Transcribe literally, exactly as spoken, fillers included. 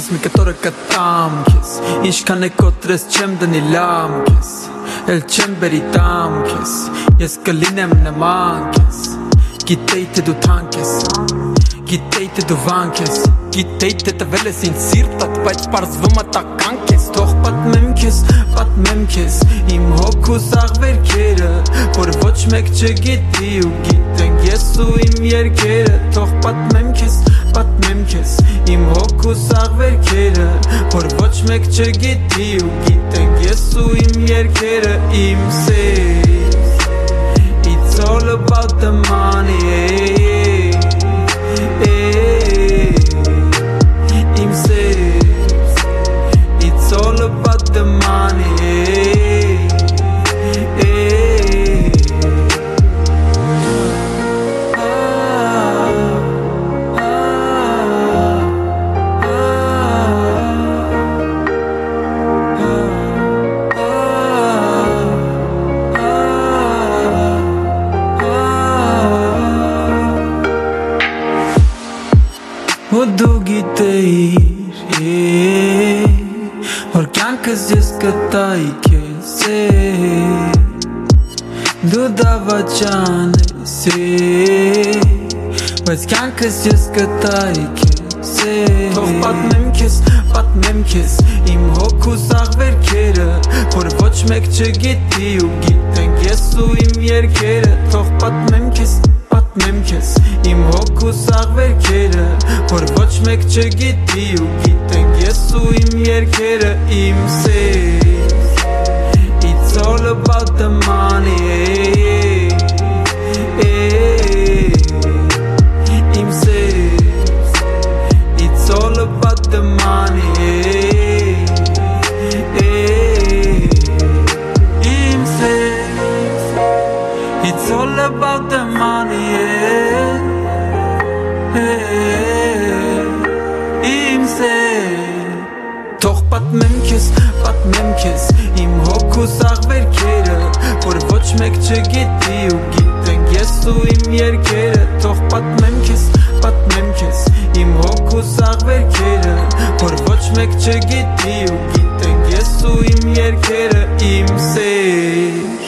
մի կտորը կտամ քեզ Ինչքան է կոտրես չեմ դնի լամ քեզ Էլ չեմ բերի տամ քեզ Ես կլինեմ նման քեզ Գիտեի թե դու թանկ ես Գիտեի թե դու վանք ես Գիտեի թե տվել ես ինձ սիրտդ Բայց պարզվում ա տականք ես Թող պատմեմ քեզ, պատմեմ քեզ Իմ հոգու սաղ վերքերը Որ ոչ մեկ չգիտի ու գիտենք ես ու իմ երկերը Թող պատմեմ քեզ, պատմեմ քեզ Իմ հոգու սաղ վերքերը Որ ոչ մեկ չգիտի ու գիտենք ես ու իմ երկերը Իմ սեր It's all about the money Իմ սեր It's all about the money Ու դու գիտեիր Որ կյանքս ես կտայի քեզ Դու դավաճան ես Բայց կյանքս ես կտայի քեզ Թող պատմեմ քեզ, պատմեմ քեզ Իմ հոգու սաղ վերքերը Որ ոչ մեկ չգիտի ու գիտենք ես ու իմ երկերը Թող պատմեմ քեզ Պատմեմ քեզ Իմ հոգու սաղ վերքերը Որ ոչ մեկ չգիտի ու գիտենք ես ու իմ երկերը Իմ սեր It's all about the money Իմ սեր It's all about the money Իմ սեր It's all about the money Իմ սեր Թող պատմեմ քեզ, պատմեմ քեզ Իմ հոգու սաղ վերքերը Որ ոչ մեկ չգիտի ու գիտենք ես ու իմ երկերը Թող պատմեմ քեզ, պատմեմ քեզ Իմ հոգու սաղ վերքերը Որ ոչ մեկ չգիտի ու գիտենք ես ու իմ երկերը Իմ սեր